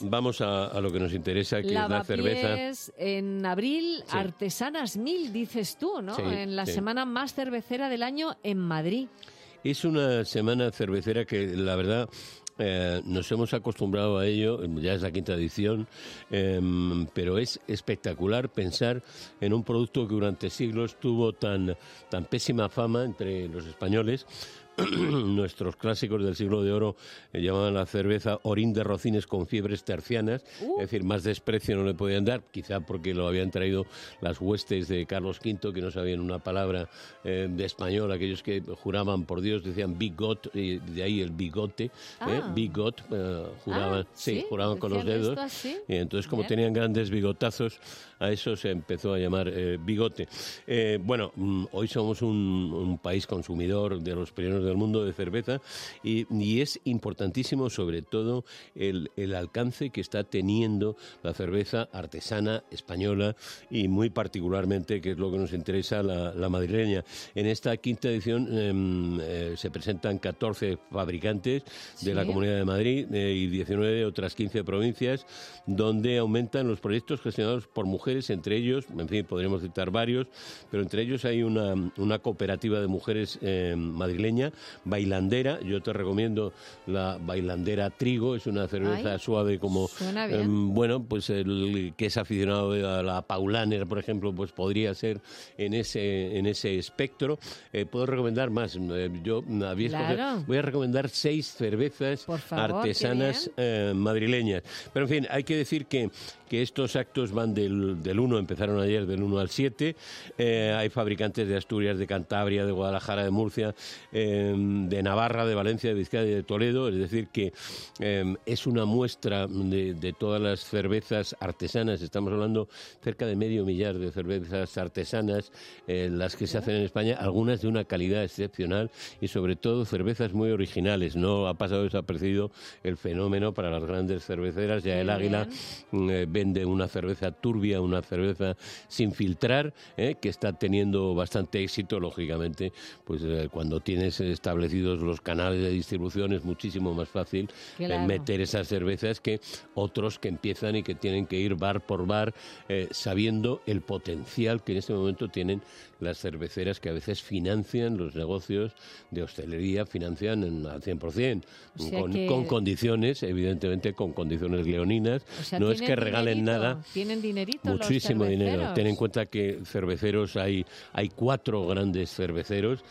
vamos a lo que nos interesa, que es la cerveza. Lavapiés en abril, Sí. Artesanas 1000, dices tú, ¿no? Sí, En la sí. semana más cervecera del año en Madrid. Es una semana cervecera que, la verdad, nos hemos acostumbrado a ello, ya es la quinta edición, pero es espectacular pensar en un producto que durante siglos tuvo tan pésima fama entre los españoles. Nuestros clásicos del siglo de oro llamaban la cerveza orín de rocines con fiebres tercianas, es decir, más desprecio no le podían dar, quizá porque lo habían traído las huestes de Carlos V, que no sabían una palabra de español, aquellos que juraban por Dios, decían bigot, y de ahí el bigote, bigot, juraban, juraban con los dedos, y entonces como tenían grandes bigotazos, a eso se empezó a llamar bigote. Hoy somos un país consumidor de los primeros del mundo de cerveza y es importantísimo sobre todo el alcance que está teniendo la cerveza artesana española y muy particularmente, que es lo que nos interesa, la madrileña. En esta quinta edición se presentan 14 fabricantes de la Comunidad de Madrid y 19 de otras 15 provincias, donde aumentan los proyectos gestionados por mujeres, entre ellos, en fin, podríamos citar varios, pero entre ellos hay una cooperativa de mujeres madrileña, Bailandera. Yo te recomiendo la Bailandera Trigo, es una cerveza suave como el que es aficionado a la Paulaner, por ejemplo, pues podría ser en ese espectro. Puedo recomendar más. Voy a recomendar 6 cervezas artesanas madrileñas. Pero en fin, hay que decir que estos actos van del 1, empezaron ayer, del 1 al 7. Hay fabricantes de Asturias, de Cantabria, de Guadalajara, de Murcia, de Navarra, de Valencia, de Vizcaya y de Toledo. Es decir, que es una muestra de todas las cervezas artesanas. Estamos hablando cerca de medio millar de cervezas artesanas, las que se hacen en España, algunas de una calidad excepcional y sobre todo cervezas muy originales. No ha pasado desapercibido el fenómeno para las grandes cerveceras. Ya el Águila vende una cerveza turbia, una cerveza sin filtrar, que está teniendo bastante éxito, lógicamente, pues cuando tienes establecidos los canales de distribución es muchísimo más fácil meter esas cervezas que otros que empiezan y que tienen que ir bar por bar, sabiendo el potencial que en este momento tienen las cerveceras, que a veces financian los negocios de hostelería, financian al 100%, con condiciones, evidentemente con condiciones leoninas. No es que regalen nada. ¿Tienen dinerito? Muchísimo los dinero. Ten en cuenta que cerveceros hay 4 grandes cerveceros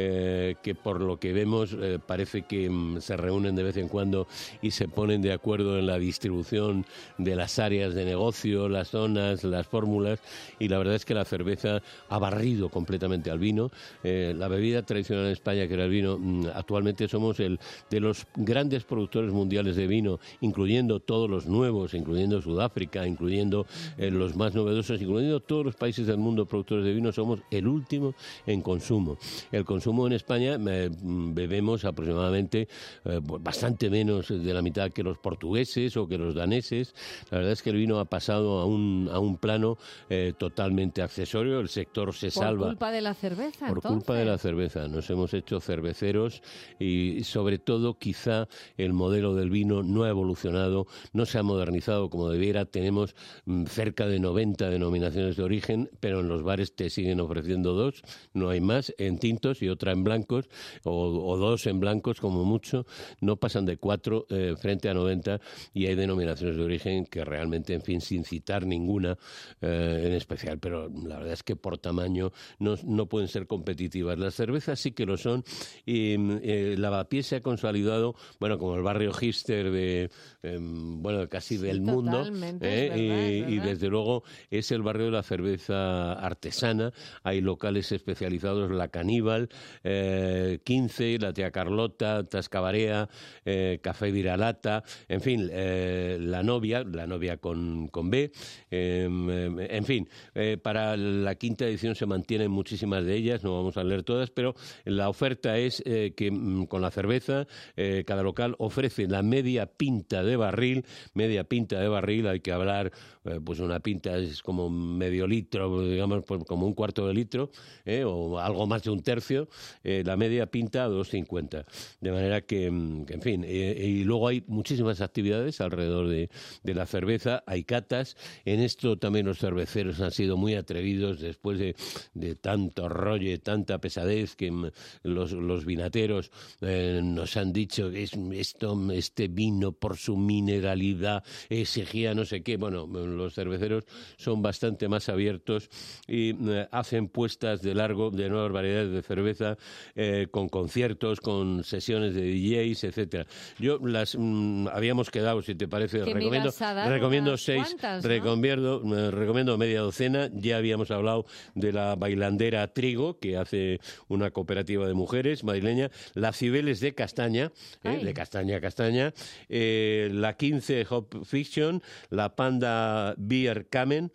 que por lo que vemos parece que se reúnen de vez en cuando y se ponen de acuerdo en la distribución de las áreas de negocio, las zonas, las fórmulas, y la verdad es que la cerveza ha barrido completamente al vino. La bebida tradicional en España, que era el vino, actualmente somos de los grandes productores mundiales de vino, incluyendo todos los nuevos, incluyendo Sudáfrica, incluyendo los más novedosos, incluyendo todos los países del mundo productores de vino, somos el último en consumo. El consumo en España bebemos aproximadamente bastante menos de la mitad que los portugueses o que los daneses. La verdad es que el vino ha pasado a un plano totalmente accesorio. El sector se salva. Por culpa de la cerveza, Por culpa de la cerveza. Nos hemos hecho cerveceros y sobre todo quizá el modelo del vino no ha evolucionado, no se ha modernizado como debiera. Tenemos cerca de 90 denominaciones de origen, pero en los bares te siguen ofreciendo 2, no hay más, en tintos y otra en blancos, o 2 en blancos como mucho. No pasan de 4 frente a 90, y hay denominaciones de origen que realmente, en fin, sin citar ninguna en especial, pero la verdad es que por tamaño no pueden ser competitivas. Las cervezas sí que lo son, y Lavapiés se ha consolidado, como el barrio hipster de casi del mundo, y desde luego es el barrio de la cerveza artesana. Hay locales especializados, La Caníbal, 15, La Tía Carlota, Tascabarea, Café Viralata, en fin, La Novia con B, en fin, para la quinta edición se mantienen muchísimas de ellas, no vamos a leer todas, pero la oferta es que con la cerveza cada local ofrece la media pinta de barril, hay que hablar, pues una pinta es como medio litro, digamos, pues como un cuarto de litro, o algo más de un tercio, la media media pinta a 2,50. De manera que en fin, y luego hay muchísimas actividades alrededor de la cerveza, hay catas. En esto también los cerveceros han sido muy atrevidos después de tanto rollo, tanta pesadez que los vinateros nos han dicho que este vino por su mineralidad exigía no sé qué. Bueno, los cerveceros son bastante más abiertos y hacen puestas de largo de nuevas variedades de cerveza con conciertos, con sesiones de DJs, etcétera. Yo habíamos quedado, si te parece, recomiendo 6, cuantas, ¿no? recomiendo media docena. Ya habíamos hablado de la Bailandera Trigo, que hace una cooperativa de mujeres madrileña, la Cibeles de Castaña, de castaña a castaña, la 15 Hop Fiction, la Panda Beer Kamen,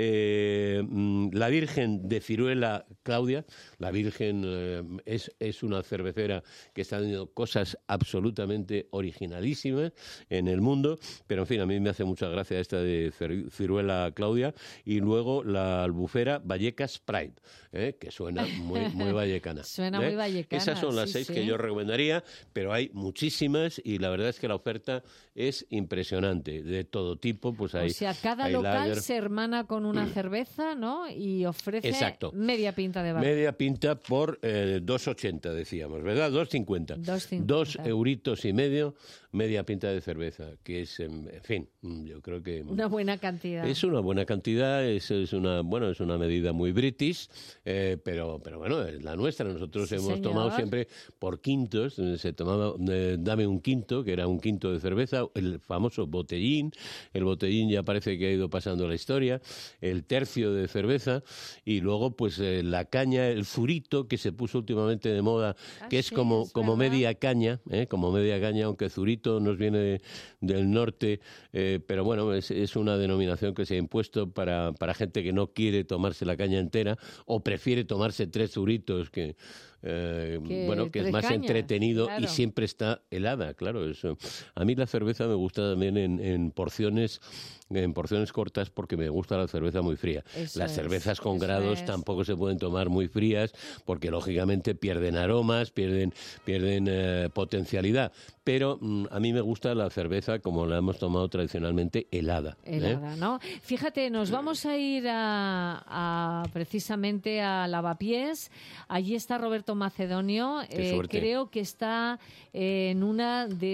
la Virgen de Ciruela Claudia. La Virgen es una cervecera que está haciendo cosas absolutamente originalísimas en el mundo, pero en fin, a mí me hace mucha gracia esta de Ciruela Claudia, y luego la Albufera Vallecas Pride, que suena muy vallecana. Suena muy vallecana. Esas son las 6 que yo recomendaría, pero hay muchísimas y la verdad es que la oferta es impresionante, de todo tipo. Pues hay, o sea, cada local se hermana con una cerveza, ¿no? Y ofrece media pinta de bar. Media pinta por 2,80 decíamos, ¿verdad? 2,50. 2 euritos y medio, media pinta de cerveza, que es, en fin, yo creo que... Una buena cantidad. Es una buena cantidad, es una medida muy british, pero bueno, es la nuestra. Nosotros hemos tomado siempre por quintos, se tomaba, dame un quinto, que era un quinto de cerveza, el famoso botellín. El botellín ya parece que ha ido pasando la historia, el tercio de cerveza, y luego pues la caña, el zurito, que se puso últimamente de moda, que es como media caña, aunque zurito nos viene del norte, pero bueno, es una denominación que se ha impuesto para gente que no quiere tomarse la caña entera o prefiere tomarse 3 zuritos que es más entretenido, claro. Y siempre está helada, claro. Eso. A mí la cerveza me gusta también en porciones cortas, porque me gusta la cerveza muy fría. Las cervezas con grados tampoco se pueden tomar muy frías, porque lógicamente pierden aromas, pierden potencialidad. Pero a mí me gusta la cerveza como la hemos tomado tradicionalmente, helada. Helada, ¿no? Fíjate, nos vamos a ir precisamente a Lavapiés. Allí está Roberto Macedonio. Creo que está en una de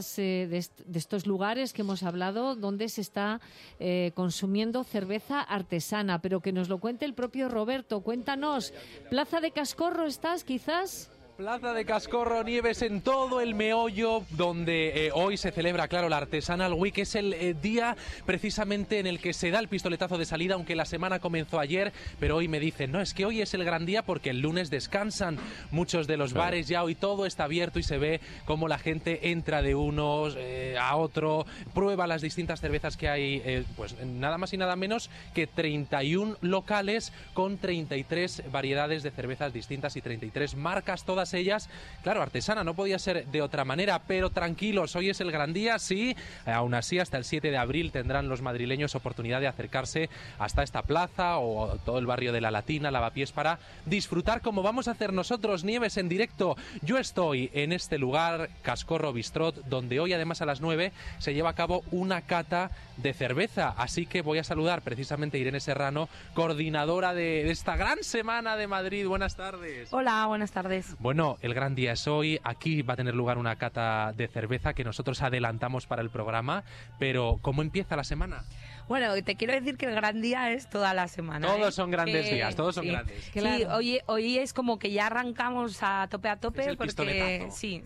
estos lugares que hemos hablado, donde se está consumiendo cerveza artesana, pero que nos lo cuente el propio Roberto. Cuéntanos, ¿Plaza de Cascorro estás, quizás? Plaza de Cascorro, Nieves, en todo el meollo donde hoy se celebra, claro, la Artesanal Week. Es el día precisamente en el que se da el pistoletazo de salida, aunque la semana comenzó ayer, pero hoy me dicen, no, es que hoy es el gran día porque el lunes descansan muchos de los bares ya, hoy todo está abierto y se ve cómo la gente entra de unos a otro, prueba las distintas cervezas que hay, pues nada más y nada menos que 31 locales con 33 variedades de cervezas distintas y 33 marcas, todas ellas, claro, artesana, no podía ser de otra manera, pero tranquilos, hoy es el gran día, sí, aún así hasta el 7 de abril tendrán los madrileños oportunidad de acercarse hasta esta plaza o todo el barrio de la Latina, Lavapiés, para disfrutar como vamos a hacer nosotros, Nieves, en directo. Yo estoy en este lugar, Cascorro Bistrot, donde hoy además a las 9 se lleva a cabo una cata de cerveza, así que voy a saludar precisamente a Irene Serrano, coordinadora de esta gran semana de Madrid. Buenas tardes. Hola, buenas tardes. Bueno, el gran día es hoy, aquí va a tener lugar una cata de cerveza que nosotros adelantamos para el programa, pero ¿cómo empieza la semana? Bueno, te quiero decir que el gran día es toda la semana. Todos son grandes días, todos son grandes. Sí, claro. Hoy es como que ya arrancamos a tope, es el porque sí.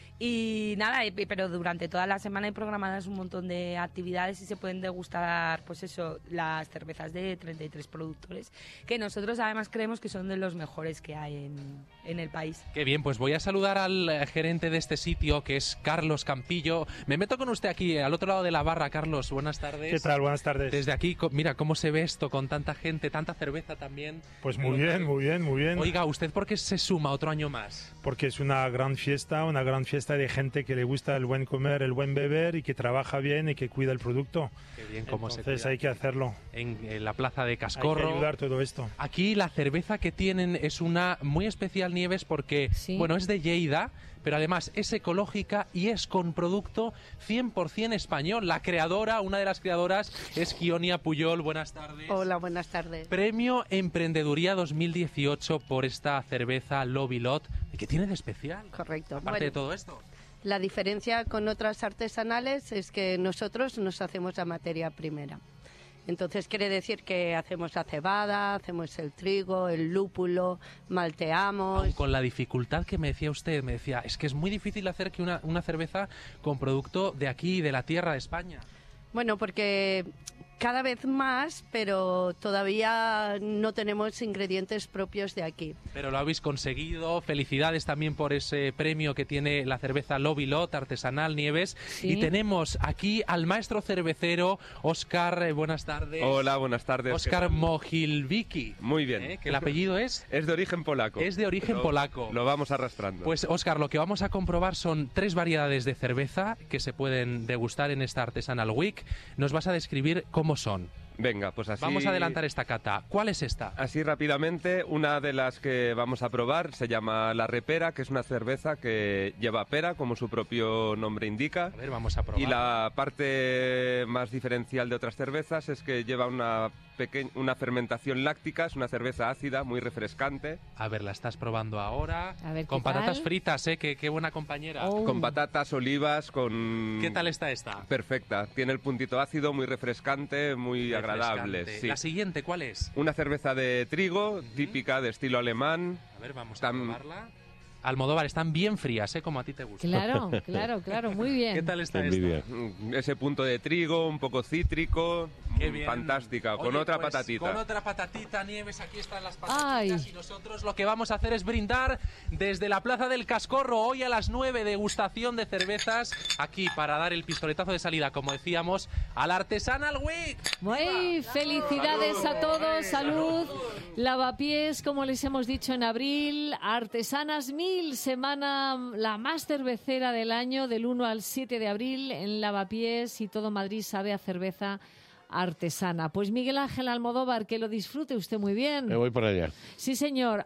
Y nada, pero durante toda la semana hay programadas un montón de actividades y se pueden degustar, pues eso, las cervezas de 33 productores, que nosotros además creemos que son de los mejores que hay en el país. Qué bien, pues voy a saludar al gerente de este sitio, que es Carlos Campillo. Me meto con usted aquí, al otro lado de la barra. Carlos, buenas tardes. ¿Qué tal? Buenas tardes. Desde aquí, mira cómo se ve esto, con tanta gente, tanta cerveza también. Pues muy bien. Oiga, ¿usted por qué se suma otro año más? Porque es una gran fiesta está de gente que le gusta el buen comer, el buen beber y que trabaja bien y que cuida el producto. Qué bien cómo Entonces se cuida. hay que hacerlo. En la plaza de Cascorro. Hay que ayudar todo esto. Aquí la cerveza que tienen es una muy especial, Nieves, porque bueno, es de Lleida, pero además es ecológica y es con producto 100% español. La creadora, una de las creadoras, es Kionia Puyol. Buenas tardes. Hola, buenas tardes. Premio Emprendeduría 2018 por esta cerveza Lobilot. ¿Qué tiene de especial? Correcto. Aparte de todo esto. La diferencia con otras artesanales es que nosotros nos hacemos la materia primera. Entonces quiere decir que hacemos la cebada, hacemos el trigo, el lúpulo, malteamos. Aun con la dificultad que me decía usted, me decía, es que es muy difícil hacer que una cerveza con producto de aquí, de la tierra de España. Bueno, porque cada vez más, pero todavía no tenemos ingredientes propios de aquí. Pero lo habéis conseguido. Felicidades también por ese premio que tiene la cerveza Lobilot artesanal, Nieves. Sí. Y tenemos aquí al maestro cervecero Óscar. Buenas tardes. Hola, buenas tardes. Óscar Mogilviki. Muy bien. Que el apellido es... Es de origen polaco. Es de origen polaco. Lo vamos arrastrando. Pues, Óscar, lo que vamos a comprobar son 3 variedades de cerveza que se pueden degustar en esta Artesanal Week. Nos vas a describir cómo son. Venga, pues así... Vamos a adelantar esta cata. ¿Cuál es esta? Así rápidamente, una de las que vamos a probar se llama La Repera, que es una cerveza que lleva pera, como su propio nombre indica. A ver, vamos a probar. Y la parte más diferencial de otras cervezas es que lleva una fermentación láctica, es una cerveza ácida, muy refrescante. A ver, la estás probando ahora. A ver, con ¿qué tal? patatas fritas, ¿eh? Qué buena compañera. Oh. Con patatas, olivas, con... ¿Qué tal está esta? Perfecta. Tiene el puntito ácido, muy refrescante, muy agradable. Sí. La siguiente, ¿cuál es? Una cerveza de trigo, típica de estilo alemán. A ver, vamos a probarla. Almodóvar, están bien frías, ¿eh? Como a ti te gusta. Claro, muy bien. ¿Qué tal está Envidia. esta? Ese punto de trigo, un poco cítrico, Qué bien. fantástica, con Oye, otra pues, patatita. Con otra patatita, Nieves, aquí están las patatitas. Ay. Y nosotros lo que vamos a hacer es brindar desde la Plaza del Cascorro, hoy a las 9, degustación de cervezas, aquí para dar el pistoletazo de salida, como decíamos, al Artesanal Week. Muy felicidades a todos, salud. Lavapiés, como les hemos dicho en abril, Artesanas 1000, semana la más cervecera del año, del 1 al 7 de abril en Lavapiés, y todo Madrid sabe a cerveza artesana. Pues Miguel Ángel Almodóvar, que lo disfrute usted muy bien. Me voy para allá. Sí, señor.